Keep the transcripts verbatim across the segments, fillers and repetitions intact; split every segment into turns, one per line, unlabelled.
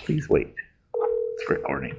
Please wait. It's recording.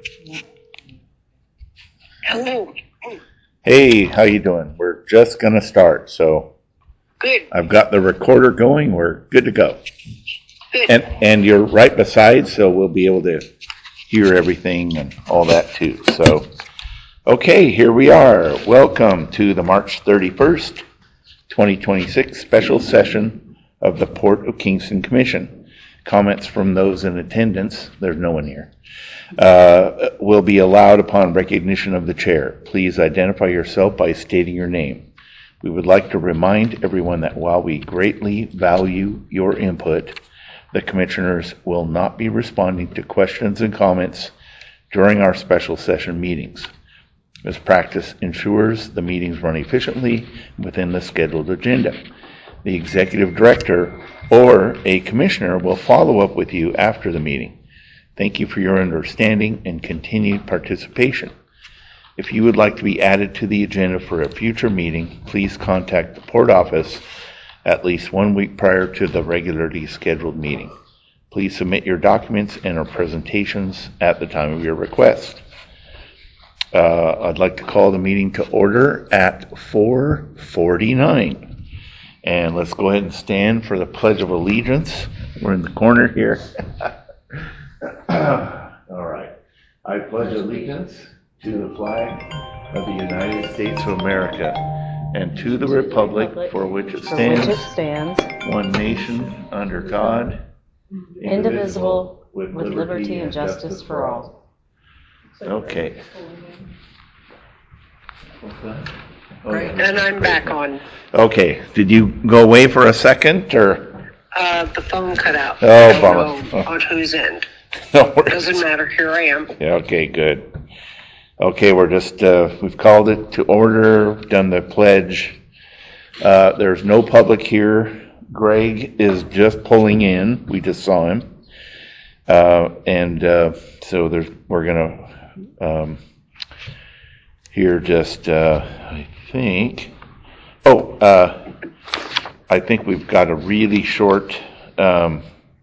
Hello.
Hey, how you doing? We're just gonna start, so
Good.
I've got the recorder going. We're good to go.
Good.
And and you're right beside, so we'll be able to hear everything and all that too. So, okay, here we are. Welcome to the March thirty-first, twenty twenty-six special session of the Port of Kingston Commission. Comments from those in attendance, there's no one here, uh, will be allowed upon recognition of the chair. Please identify yourself by stating your name. We would like to remind everyone that while we greatly value your input, the commissioners will not be responding to questions and comments during our special session meetings. This practice ensures the meetings run efficiently within the scheduled agenda. The executive director or a commissioner will follow up with you after the meeting. Thank you for your understanding and continued participation. If you would like to be added to the agenda for a future meeting, please contact the port office at least one week prior to the regularly scheduled meeting. Please submit your documents and our presentations at the time of your request. Uh, I'd like to call the meeting to order at four forty-nine. And let's go ahead and stand for the Pledge of Allegiance. We're in the corner here. All right. I pledge allegiance to the flag of the United States of America and to the republic for which it stands,
for which it stands
one nation, under God,
indivisible, with liberty, with liberty and justice for all.
Okay. What's that? Oh, yeah.
And I'm back on.
Okay. Did you go away for a second, or?
Uh, the phone cut out.
Oh,
I don't
bummer.
know on whose end.
No worries.
Doesn't matter. Here I am.
Yeah, okay, good. Okay, we're just, uh, we've called it to order, done the pledge. Uh, there's no public here. Greg is just pulling in. We just saw him. Uh, and uh, so there's, we're going to um, here just, uh, I think, oh, uh, I think we've got a really short um,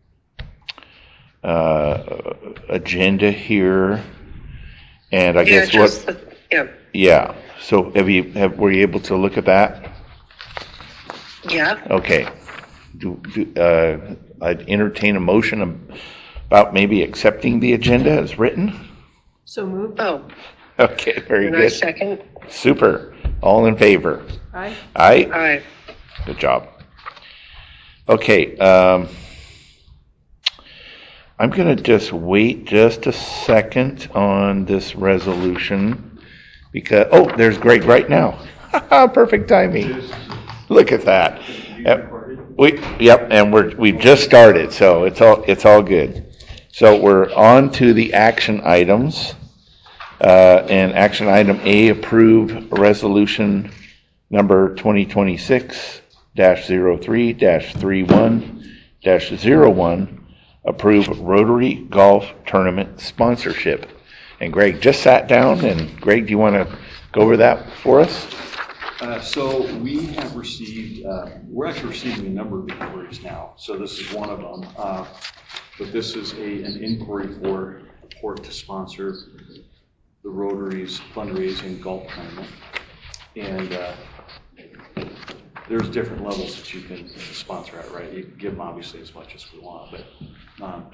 uh, agenda here. And I
yeah,
guess
just
what?
The, yeah.
Yeah. So have you have were you able to look at that?
Yeah.
Okay. Do, do, uh, I'd entertain a motion about maybe accepting the agenda as written.
So moved.
Oh.
Okay. Very
and
good.
I second.
Super. All in favor?
Aye.
Aye.
Aye.
Good job. Okay. Um, I'm going to just wait just a second on this resolution because, oh, there's Greg right now. Perfect timing. Look at that. Yep. We, yep, and we're, we've just started, so it's all, it's all good. So we're on to the action items. Uh, and action item A, approve resolution number twenty twenty-six dash zero three dash thirty-one dash zero one. Approve Rotary Golf Tournament sponsorship. And Greg just sat down, and Greg, do you want to go over that for us?
Uh, so we have received, uh, we're actually receiving a number of inquiries now. So this is one of them. Uh, but this is a, an inquiry for the port to sponsor the Rotary's fundraising golf tournament. And uh, there's different levels that you can sponsor at, right? You can give them obviously as much as we want, but um,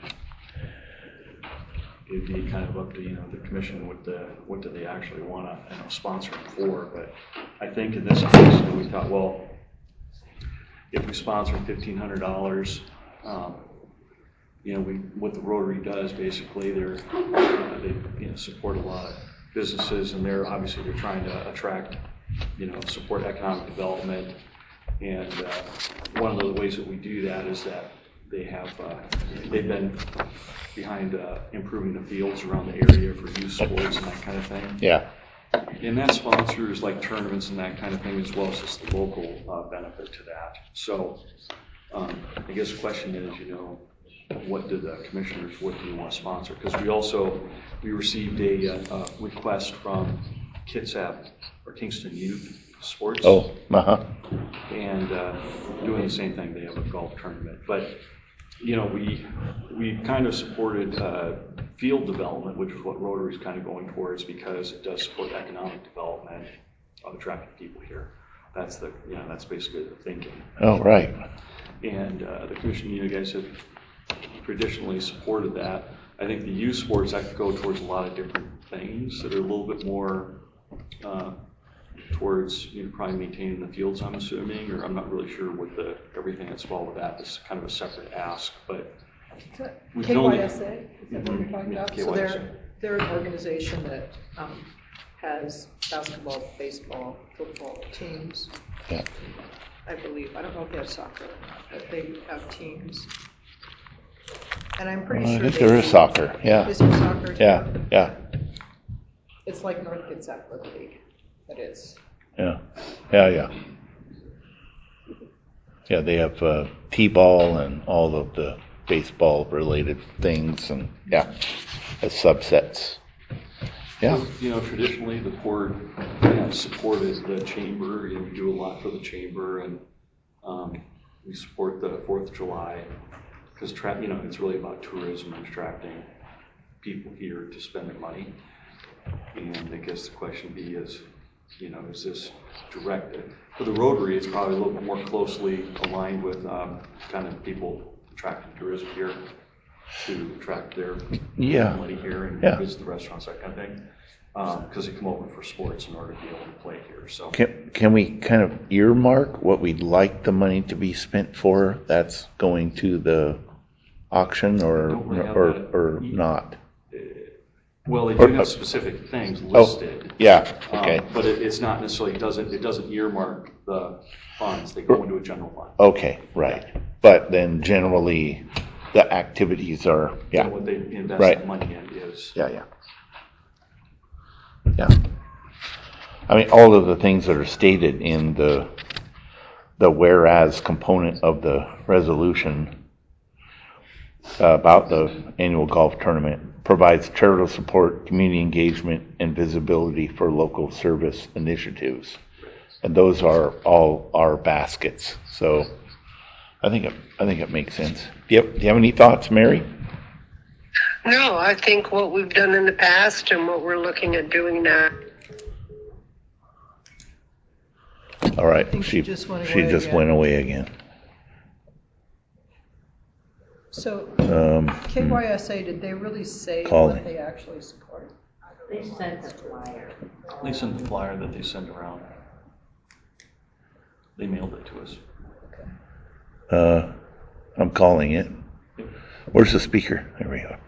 it'd be kind of up to, you know, the commission what the what do they actually want to, you know, sponsor them for. But I think in this case, you know, we thought, well, if we sponsor fifteen hundred dollars, um, you know, we what the Rotary does basically, they're uh, they you know support a lot of businesses, and they're obviously they're trying to attract, you know, support economic development. And uh, one of the ways that we do that is that they have uh, they've been behind uh, improving the fields around the area for youth sports and that kind of thing.
Yeah.
And that sponsors like tournaments and that kind of thing, as well as just the local uh, benefit to that. So um, I guess the question is, you know, what do the commissioners, what do you want to sponsor? Because we also, we received a, a request from Kitsap or Kingston Youth Sports.
Oh, uh-huh.
And uh, doing the same thing. They have a golf tournament. But you know, we, we kind of supported uh, field development, which is what Rotary is kind of going towards because it does support economic development of attracting people here. That's the, you know, that's basically the thinking.
Oh, right.
And uh, the commission, you guys have traditionally supported that. I think the youth sports, that could go towards a lot of different things that are a little bit more uh, towards, you know, probably maintaining the fields, I'm assuming, or I'm not really sure what the, everything that's involved with that is kind of a separate ask, but we can
K
only.
Y S A, is that what you're talking about? So they're, they're an organization that um, has basketball, baseball, football teams.
Yeah.
I believe, I don't know if they have soccer, but they have teams. And I'm pretty
Well, I
sure.
think
they
there is
do-
soccer, yeah.
Is there soccer? too?
Yeah, yeah,
It's like North Kits Athletic League, it is.
yeah, yeah, yeah. Yeah, they have uh, T-ball and all of the baseball-related things, and yeah, as subsets. Yeah,
You know, traditionally, the board has supported the chamber, you know, we do a lot for the chamber, and um, we support the Fourth of July, because, tra- you know, it's really about tourism and attracting people here to spend their money. And I guess the question would be is, you know, is this directed? For the Rotary, it's probably a little bit more closely aligned with um, kind of people attracting tourism here to attract their
Yeah.
money here and
Yeah.
visit the restaurants, that kind of thing. Because they come over for sports in order to be able to play here. So
can, can we kind of earmark what we'd like the money to be spent for? That's going to the auction or,
Don't really have
or,
that.
or not?
well, they
Or-
do have specific things
Oh,
listed.
yeah,
Um,
okay,
But it, it's not necessarily, doesn't, it doesn't earmark the funds, they go into a general fund.
okay, right. But then generally, the activities are, yeah,
And what they invest
Right.
the money in is,
yeah, yeah. Yeah. I mean, all of the things that are stated in the, the whereas component of the resolution uh, about the annual golf tournament provides charitable support, community engagement, and visibility for local service initiatives. And those are all our baskets. So I think it, I think it makes sense. Do you have, do you have any thoughts, Mary?
No, I think what we've done in the past and what we're looking at doing now.
All right.
think
She
she just went
she
away
just
again.
went away again.
So
Um,
K Y S A, did they really say
Calling.
what they actually support?
They sent a flyer.
they send the flyer that they send around. They mailed it to us.
uh, I'm calling it. Where's the speaker? There we go.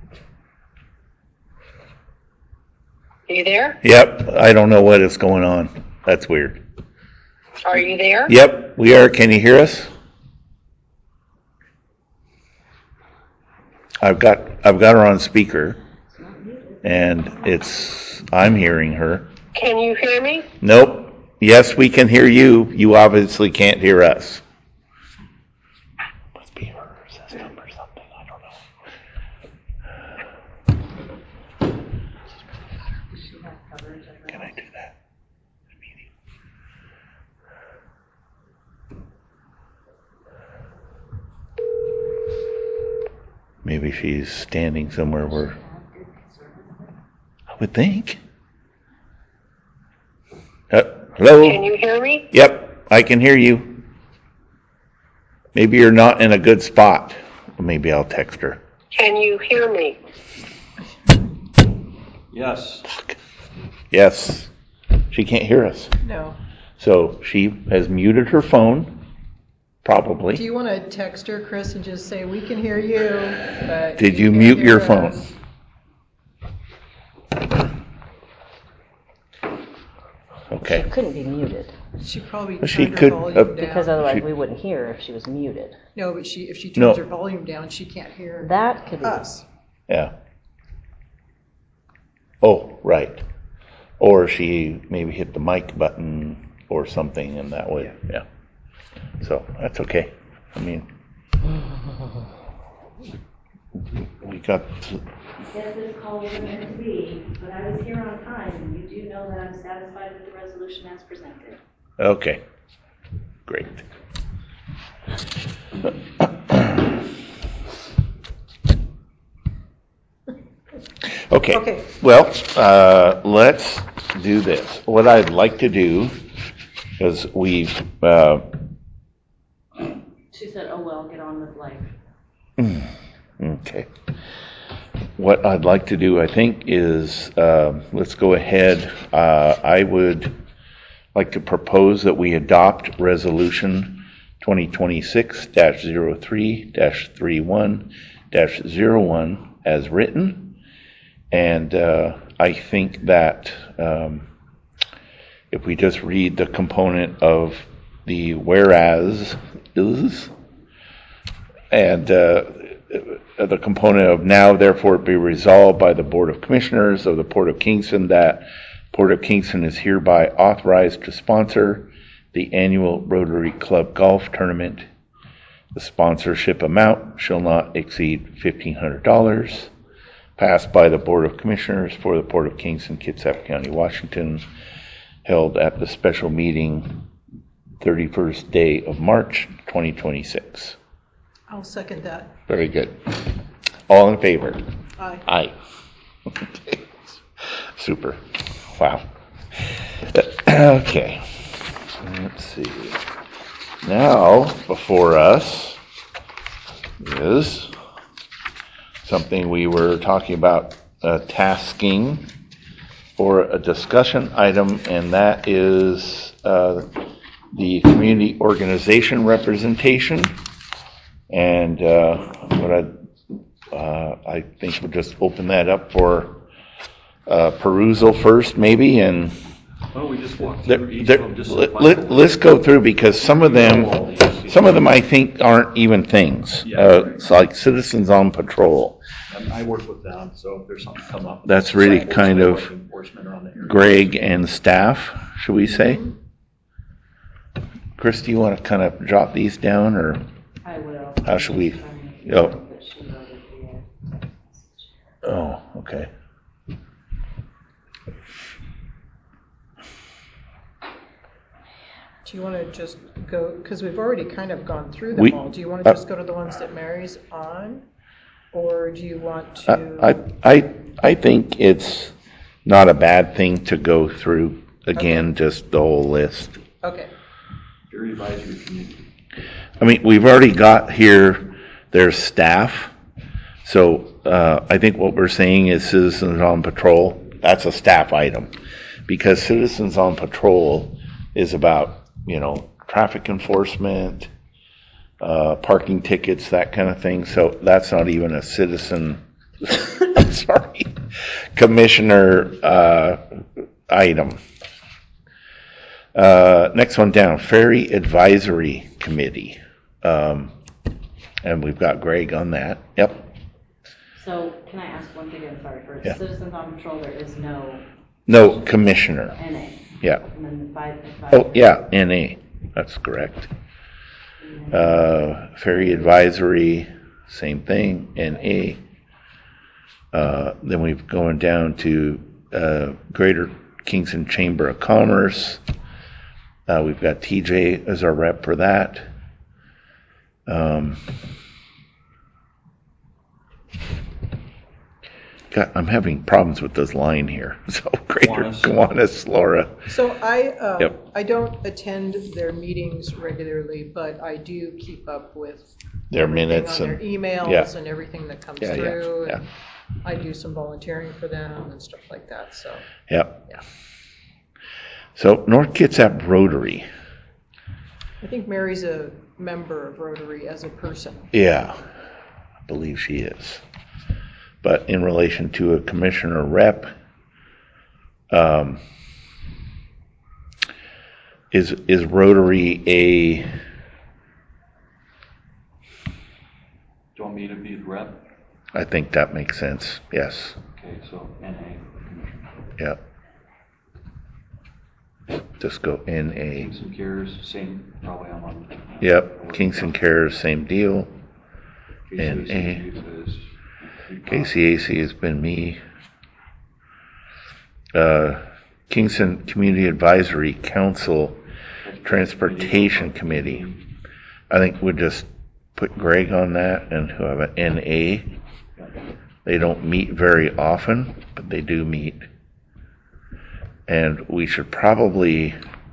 Are you there?
Yep. I don't know what is going on. That's weird.
Are you there?
Yep, we are. Can you hear us? I've got I've got her on speaker, and it's I'm hearing her.
Can you hear me?
Nope. Yes, we can hear you. You obviously can't hear us. Must be her system or something. I don't know. Can I do that? Maybe she's standing somewhere where I would think. Uh, hello?
Can you hear me?
Yep, I can hear you. Maybe you're not in a good spot. Maybe I'll text her.
Can you hear me?
Yes.
Yes, she can't hear us.
No.
So she has muted her phone,
Do
probably.
you want to text her, Chris, and just say, we can hear you, but
Did you
can't
mute
hear
your phone?
us."
Okay.
She couldn't be muted,
She probably
Well, she
turned her
could, uh,
volume
because
down.
otherwise
She-
we wouldn't hear her if she was muted.
No, but she, if she
No.
turns her volume down, she can't hear
That could be.
us.
Yeah. Oh, right. Or she maybe hit the mic button or something, and that would, yeah. So that's okay. I mean, we got.
Guess this call wasn't meant to be, but I was here on time, and you do know that I'm satisfied with the resolution as presented.
Okay. Great. Okay,
Okay.
well, uh, let's do this. What I'd like to do, because we've, uh,
She said, oh, well, get on with life.
okay. What I'd like to do, I think, is, uh, let's go ahead. Uh, I would like to propose that we adopt Resolution twenty twenty-six dash zero three dash thirty-one dash zero one as written. And uh, I think that um, if we just read the component of the whereas is, and uh, the component of now therefore be resolved by the Board of Commissioners of the Port of Kingston that Port of Kingston is hereby authorized to sponsor the annual Rotary Club Golf Tournament. The sponsorship amount shall not exceed fifteen hundred dollars. Passed by the Board of Commissioners for the Port of Kingston, Kitsap County, Washington, held at the special meeting thirty-first day of March twenty twenty-six.
I'll second that.
Very good. All in favor?
Aye.
Aye. Okay. Super. Wow. Okay. Let's see. Now, before us is something we were talking about, uh, tasking for a discussion item, and that is uh, the community organization representation. And uh, what I, uh, I think we'll just open that up for uh, perusal first, maybe, and
Well, we just walked
there,
through each
there,
of them just
let,
so
let, let's go through, because some of them, some of them I think aren't even things.
Yeah,
Uh,
right.
it's like Citizens on Patrol.
And I work with them, so if there's something come up.
That's really
Enforcement,
kind of
like enforcement around the area.
Greg and staff, should we say? Chris, do you want to kind of jot these down, or
I will.
how should we? Oh, oh, okay.
Do you want to just go, because we've already kind of gone through them
We-
all. Do you want to
uh,
just go to the ones that Mary's on? Or do you want
I,
to?
I, I I think it's not a bad thing to go through again, just the whole list.
Okay.
Jury advisory committee.
I mean, we've already got here their staff. So uh, I think what we're saying is Citizens on Patrol, that's a staff item. Because Citizens on Patrol is about, you know, traffic enforcement, uh, parking tickets, that kind of thing. So that's not even a citizen, sorry, commissioner uh, item. Uh, next one down, Ferry Advisory Committee. Um, and we've got Greg on that. Yep.
So can I ask one thing? I'm sorry. For
Yeah.
Citizens on Patrol, there is no
No, commissioner.
N A.
Yeah.
And then the five.
Oh, yeah, N A. That's correct. Uh, Ferry Advisory, same thing, N A. Uh, then we've gone down to uh, Greater Kingston Chamber of Commerce. Uh, we've got T J as our rep for that. Um, God, I'm having problems with this line here. So Greater
Kiwanis.
Kiwanis, Laura.
So I, uh,
Yep.
I don't attend their meetings regularly, but I do keep up with
Their
everything
minutes
on their
and
emails
yeah.
and everything that comes
Yeah, yeah,
through.
yeah.
And I do some volunteering for them and stuff like that. So
Yep.
yeah,
So North Kitsap Rotary.
I think Mary's a member of Rotary as a person.
Yeah, I believe she is. But in relation to a commissioner rep, um, is is Rotary a?
Do you want me to be the rep?
I think that makes sense. Yes.
Okay, so N A commissioner.
Yep. Just go N A.
Kingston Cares, same, probably I'm on.
Yep. Kingston Cares, same deal.
N A.
K C A C has been me. Uh, Kingston Community Advisory Council Transportation Committee. I think we'll just put Greg on that and who have an N A. They don't meet very often, but they do meet. And we should probably,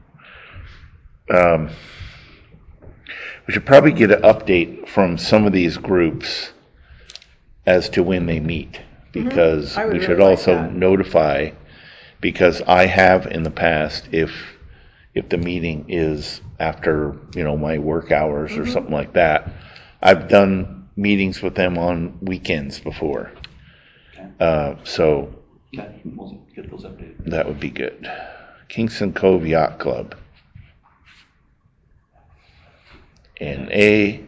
um, we should probably get an update from some of these groups as to when they meet, because
I would
we
really
should
like
also
that.
notify, because I have in the past, if if the meeting is after, you know, my work hours or something like that, I've done meetings with them on weekends before. Uh, so
Okay, we'll get those updated.
that would be good. Kingston Cove Yacht Club. N A.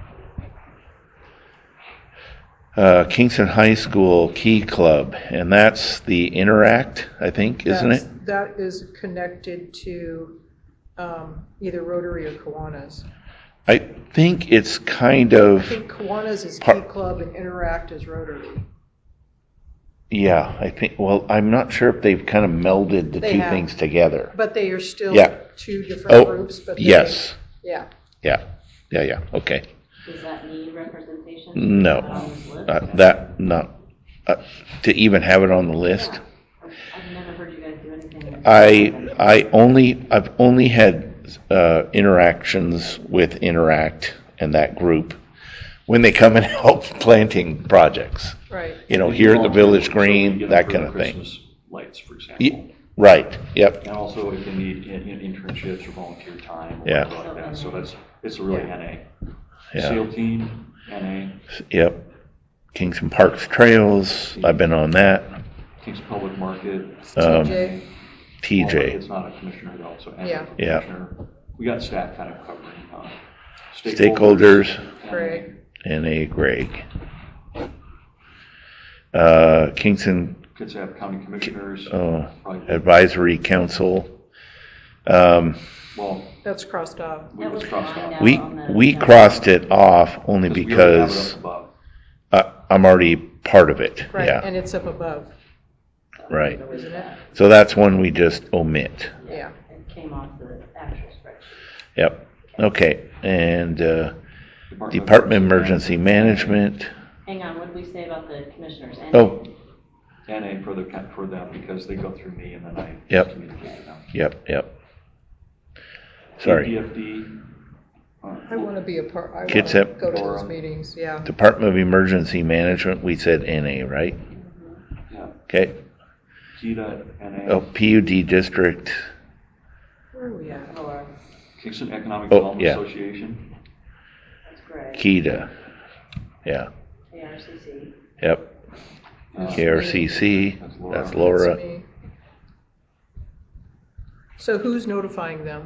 Uh, Kingston High School Key Club, and that's the Interact, I think, isn't
That's-
it?
That is connected to um, either Rotary or Kiwanis.
I think it's kind
I
of,
think Kiwanis is
Par-
Key Club and Interact is Rotary.
yeah, I think, well, I'm not sure if they've kind of melded the
They
two
have.
things together.
But they are still
Yeah.
two different
Oh,
groups. But they-
yes,
Yeah.
yeah, yeah, yeah, okay.
Does that need representation?
No,
On this list?
uh, that, not, uh, to even have it on the list.
Yeah. I've never heard you guys do anything.
I, I only, I've only had, uh, interactions with Interact and that group when they come and help planting projects.
Right.
You know,
They
here
do
at the
all-
Village
so we
Green,
get them
that
for
kind
the
of thing.
Christmas lights, for example.
Ye- Right, yep,
And also if they need in- in- internships or volunteer time or
Yeah.
whatever like that, so that's, it's a really
Yeah.
N A.
yeah,
SEAL team, N
yep. Kingston Parks Trails, I've been on that.
A, Kingston Public Market.
Um,
T J.
T
Well,
J,
It's not a commissioner though, so N A
Yeah.
Yeah.
commissioner. We got staff kind of covering, uh,
Stakeholders.
N A.
Greg.
N A Greg. Uh, Kingston
Kids have county commissioners.
uh,
probably-
Advisory Council. Um,
Well,
That's crossed off.
we
That
was
was
crossed
lined
out.
out.
we,
on the-
we crossed it off only
we already have it
because
up above.
uh, I'm already part of it,
Right.
yeah,
And it's up above,
right.
isn't it?
So that's one we just omit.
Yeah.
It came off the actual spreadsheet.
Yep, okay, and uh,
Department of
Department of Emergency Management,
Hang on, what did we say about the commissioners? And
oh,
N A for the, for them because they go through me and then I
Yep.
communicate to them.
yep, yep. Sorry,
D F D. uh,
I want to be a part, I want
Kids
to
have-
go to those
Laura.
meetings, yeah.
Department of Emergency Management, we said N A, right?
Yeah,
Okay,
KEDA, N
oh,
A,
P U D District,
Where are we at?
Laura,
Kingston Economic
Oh,
Development
yeah.
Association.
that's Greg,
KEDA, yeah,
A R C C.
yep,
uh,
K R C C,
That's Laura.
that's Laura.
That's me. So who's notifying them?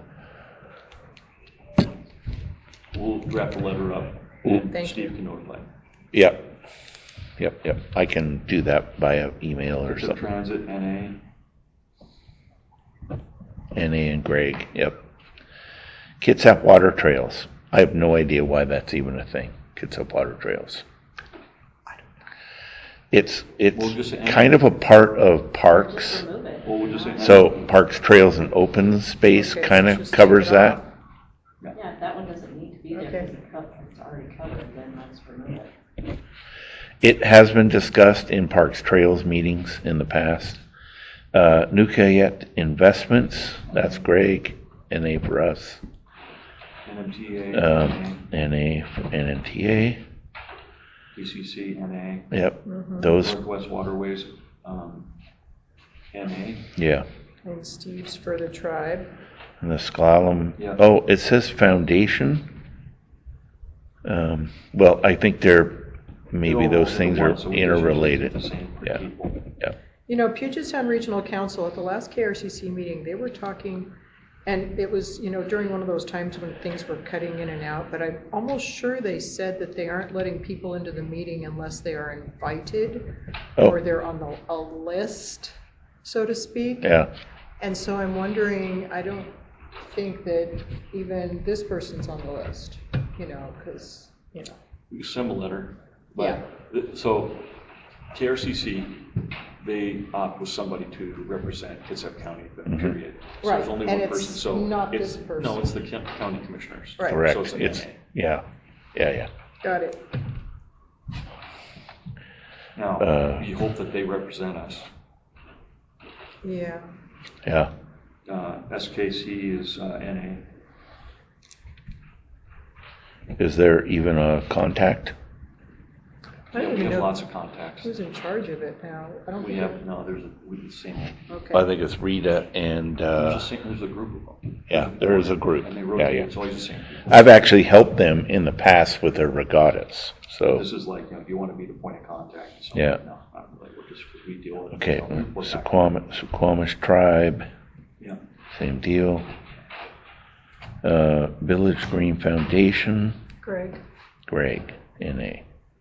We'll draft a letter up
Ooh.
and
Thank
Steve
you.
can notify.
Yep, yep, yep, I can do that via email or
Kingston
something.
Transit, N
N A and Greg, yep. Kitsap Water Trails, I have no idea why that's even a thing, Kitsap Water Trails. It's,
We'll just
it's
say-
kind of a part of
Just
parks,
remove it.
A. Well, we'll just say.
so Parks, Trails, and Open Space
Okay,
kind
let's
of
just take
covers
it
that.
off.
Yeah, if that one doesn't need to be there
Okay.
because it co- it's already covered, then let's remove it.
It has been discussed in Parks Trails meetings in the past. Uh, Nukayet Investments, that's Greg, N A for us.
N M T A,
Um, N A for N M T A,
D C C, N
yep,
A,
those,
Northwest Waterways, um, N A.
yeah.
And Steve's for the tribe.
And the Slalom,
Yeah.
oh, it says Foundation. Um, well, I think they're, maybe
They're all
those
over
things
the
are
one, so we just usually
interrelated.
keep the same for
Yeah,
people.
yeah.
You know, Puget Sound Regional Council, at the last K R C C meeting, they were talking, and it was, you know, during one of those times when things were cutting in and out, but I'm almost sure they said that they aren't letting people into the meeting unless they are invited,
Oh.
or they're on the, a list, so to speak.
Yeah,
And so I'm wondering, I don't think that even this person's on the list, you know, because, you know.
We send a letter,
Yeah.
but, th- so, K R C C, they opt with somebody to represent Kitsap County,
Mhm.
period. So
Right,
there's only
and
one
it's
person, so.
not
it's-
this person.
No, it's the coun- county commissioners.
Right.
So
correct,
it's an
it's,
N A.
yeah, yeah, yeah.
Got it.
Now,
Uh,
we hope that they represent us.
Yeah.
Yeah.
Uh, S K C is uh, N
Is there even a contact?
I
A. Yeah,
don't
we
even
have
know
lots of contacts.
who's in charge of it now. I don't
We
think.
have, no, there's a, we the same.
Okay.
I think it's Rita and,
There's
uh,
a, same- there's a group of them.
yeah, there is a group.
And they
Yeah,
rotate,
yeah.
it's always the same people.
I've actually helped them in the past with their regattas, so,
This is like, you know, if you want to be the point of contact. and something,
Yeah.
No, not really, we're just, we deal with it.
okay,
so we report back.
Suquamish, Suquamish Tribe,
Yeah.
same deal. Uh, Village Green Foundation,
Greg.
Greg, N A.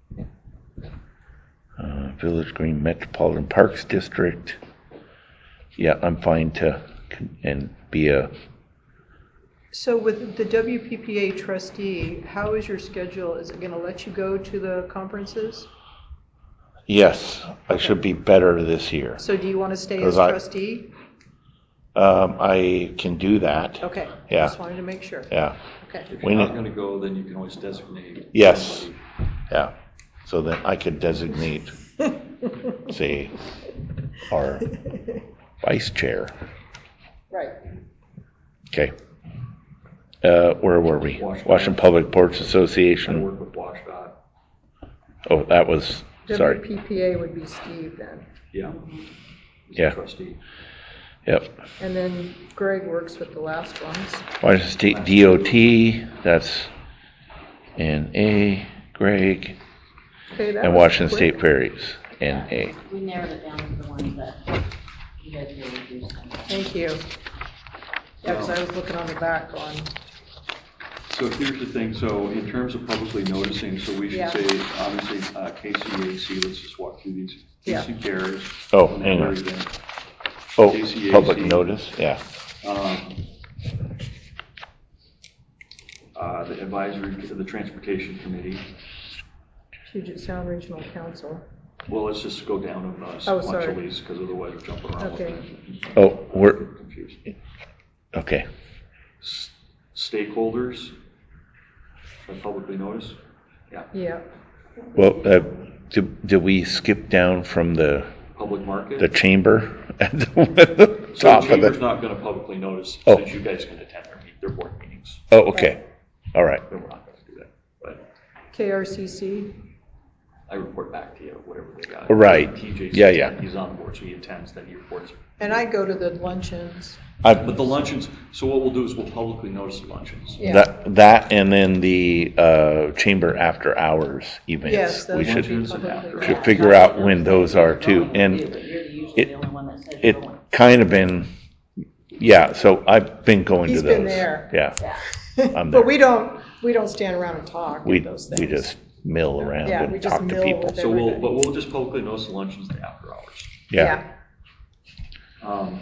Uh, Village Green Metropolitan Parks District, yeah, I'm fine to, con- and be a,
So with the W P P A trustee, how is your schedule? Is it gonna let you go to the conferences?
yes, I should be better this year.
So do you want to stay
'Cause
as
I-
trustee?
Um, I can do that.
Okay.
Yeah.
Just wanted to make sure.
Yeah,
Okay.
If
We
you're not
need-
gonna go, then you can always designate.
Yes.
somebody.
yeah. So then I could designate, say, our vice chair.
Right.
Okay. Uh, where were we?
Washington.
Washington Public Ports
I
Association.
work with WashDOT.
Oh, that was, sorry.
W P P A would be Steve then.
Yeah.
Yeah.
Trustee.
Yep.
And then Greg works with the last ones.
Washington State D O T, that's N A, Greg,
Okay, that
and
was
Washington
quick.
State Ferries, N A.
We narrowed it down to the ones that you guys really do.
Thank you. Yeah, because I was looking on the back on,
So here's the thing, so in terms of publicly noticing, so we should
Yeah.
say, obviously, uh, K C A C, let's just walk through these.
Yeah.
K C Cares.
Oh,
and
hang on.
everything.
Oh,
K C A C.
public notice, yeah.
Um, uh, the advisory, the transportation committee.
Puget Sound Regional Council.
Well, let's just go down them uh,
Oh, sorry.
sequentially, because otherwise we're jumping around.
Okay.
Oh, we're,
Confused.
okay.
S- Stakeholders, should I publicly notice? Yeah.
Yeah.
Well, uh, did, did we skip down from the,
Public market.
the chamber at the
So
top
the
of
chamber's
the?
not gonna publicly notice,
Oh.
since you guys can attend their, meet- their board meetings,
Oh, okay, all right.
then we're not gonna do that. But
K R C C.
I report back to you, whatever they got.
Right.
T J,
Yeah, yeah.
He's on board, so he attends, then he reports.
And I go to the luncheons.
But the luncheons, so what we'll do is we'll publicly notice the luncheons.
Yeah.
That, that and then the, uh, chamber after hours events.
Yes,
We
those
should,
should be
Luncheons and
publicly.
after.
should figure out when those are too, and
But you're usually
it-
the only one that says
it
you're going.
kind of been, yeah, so I've been going to
He's
those.
been there.
Yeah, I'm there.
But we don't, we don't stand around and talk
we,
at those things.
we just mill around
Yeah, we
and
just
talk to
mill
people.
with
So we'll,
everybody.
but we'll just publicly notice the luncheons the after hours.
Yeah,
Um,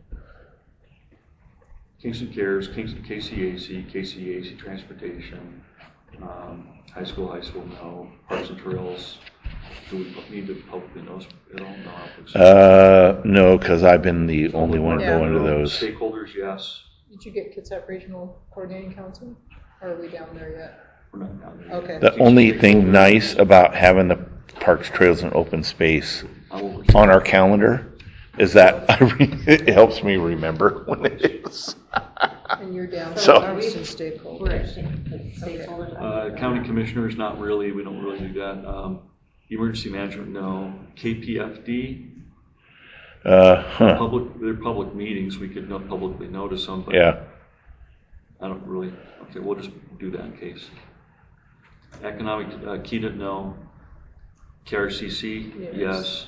Kingston Cares, Kingston, K C A C, K C A C Transportation, um, high school, high school, no, Parks and Trails. Do we pu- need to publicly notice it all? No, I don't think so.
uh, no, cause I've been the only one
Yeah.
going to those.
Stakeholders, yes.
Did you get Kitsap Regional Coordinating Council? Or are we down there yet?
We're not down there.
Okay.
The only thing nice about having the Parks, Trails, and Open Space
I will-
on our calendar is that I re- it helps me remember when it is.
And you're down
So-
there, Houston
We're
stakeholder.
at sta- stakeholders.
Uh, county commissioners, not really, we don't really do that. Um, emergency management, no. K P F D,
Uh, huh,
public, they're public meetings, we could not publicly notice them, but
yeah,
I don't really, okay, we'll just do that in case. Economic, uh, Keynote, no. K R C C,
Yes.
yes.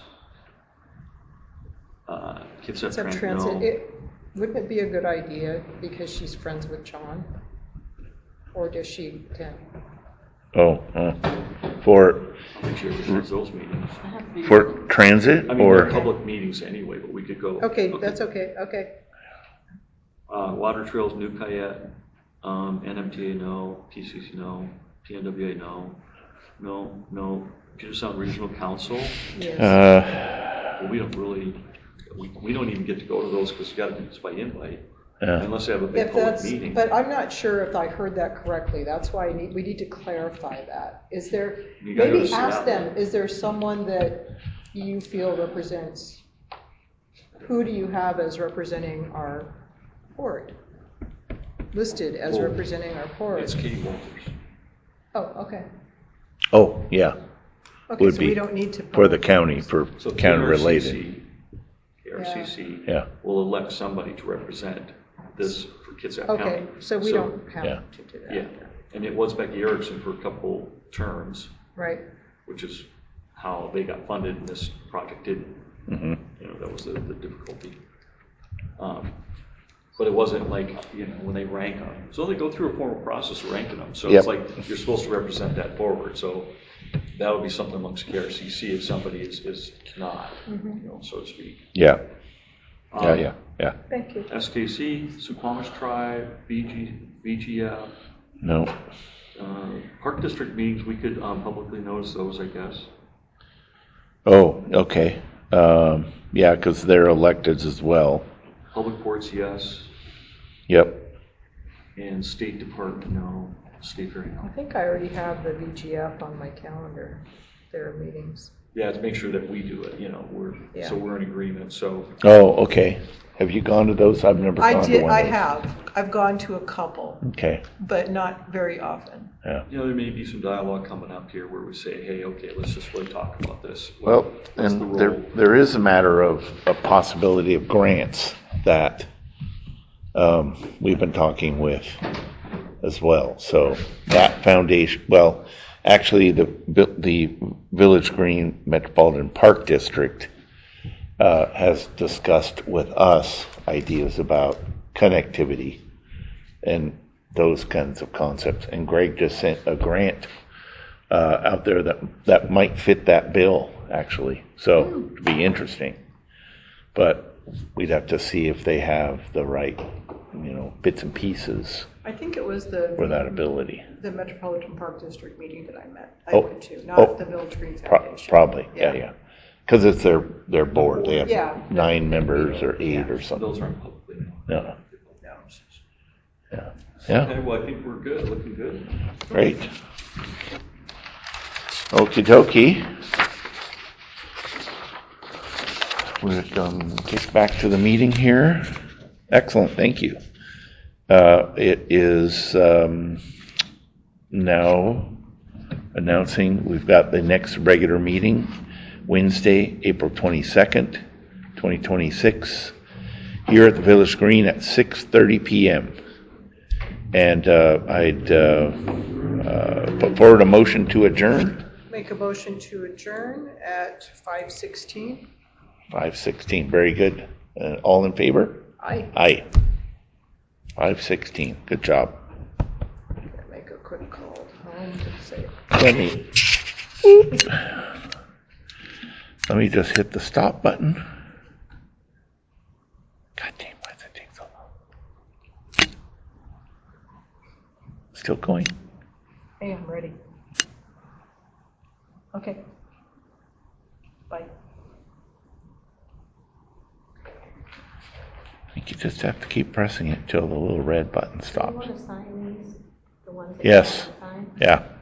Uh, Kitsap
Kitsap
Trans,
Transit,
no.
it, wouldn't it be a good idea because she's friends with John? Or does she attend?
oh, uh, for,
I'll make sure we attend those meetings.
I have to be-
for transit
I mean, they're
or,
public meetings anyway, but we could go.
Okay, that's okay, okay.
Uh, Water Trails, New Cayette, um, N M T A, no. P C C, no. P N W A, no. No, no. Puget Sound Regional Council,
Yes.
uh,
well, we don't really, we, we don't even get to go to those because you gotta do this by invite.
Yeah.
Unless they have a big
If
public
that's,
meeting.
but I'm not sure if I heard that correctly. That's why I need, we need to clarify that. Is there,
You gotta go
maybe
to
ask
Seattle.
them, is there someone that you feel represents, who do you have as representing our port? Listed as
Well,
representing our port?
It's Katie Walters.
Oh, okay.
Oh, yeah,
Okay,
Would
so
be
we don't need to.
for the county, for
So
county related.
K R C C
Yeah.
will elect somebody to represent this for Kitsap County.
Okay, so we don't have
yeah.
to do that.
Yeah, and it was Becky Erickson for a couple terms,
Right.
which is how they got funded and this project didn't.
Mhm.
You know, that was the, the difficulty. Um, But it wasn't like, you know, when they rank them. So they go through a formal process of ranking them. So
Yep.
it's like you're supposed to represent that forward. So that would be something amongst K R C C if somebody is, is not, you know, so to speak.
Yeah, yeah,
Um,
yeah, yeah.
Thank you.
S K C, Suquamish Tribe, V G, V G F,
No,
uh, Park District meetings, we could um, publicly notice those, I guess.
oh, okay. Um, yeah, because they're electeds as well.
Public Ports, yes.
Yep.
And State Department, no. State Fair,
I
no.
think I already have the V G F on my calendar, their meetings.
Yeah, to make sure that we do it, you know, we're,
Yeah.
so we're in agreement, so.
Oh, okay. Have you gone to those? I've never
I
gone to
did,
one
I
of those.
have. I've gone to a couple,
Okay,
but not very often.
yeah.
You know, there may be some dialogue coming up here where we say, hey, okay, let's just really talk about this.
Well,
What's the
and there,
role?
there is a matter of a possibility of grants that um, we've been talking with as well. So that foundation, well, actually, the vi- the Village Green Metropolitan Park District uh, has discussed with us ideas about connectivity and those kinds of concepts. And Greg just sent a grant uh, out there that that might fit that bill, actually. So it'd be interesting. But we'd have to see if they have the right, you know, bits and pieces
I think it was the.
for that ability.
The Metropolitan Park District meeting that I met, I
Oh,
went to, not
oh,
the Village Green
Pro-
Foundation.
Probably, yeah, yeah. Because it's their, their board. They
Yeah.
have nine members or eight or
Those
something.
aren't publicly known.
No,
No.
yeah. Yeah,
Okay, well, I think we're good, looking good.
great. Okey dokey. We'll um, kick back to the meeting here. Excellent, thank you. Uh, It is um, now announcing we've got the next regular meeting, Wednesday, April twenty-second, twenty twenty-six, here at the Village Green at six thirty p.m. And uh, I'd uh, uh, put forward a motion to adjourn,
Make a motion to adjourn at five sixteen.
five sixteen, very good. Uh, All in favor?
I
Aye. five sixteen, good job.
make a quick call home to say,
Let me, let me just hit the stop button. God damn, why does it take so long? Still going?
hey, I'm ready. Okay. Bye.
I think you just have to keep pressing it till the little red button
Do you
stops.
want to sign these, the ones that
Yes.
you want to sign?
Yeah.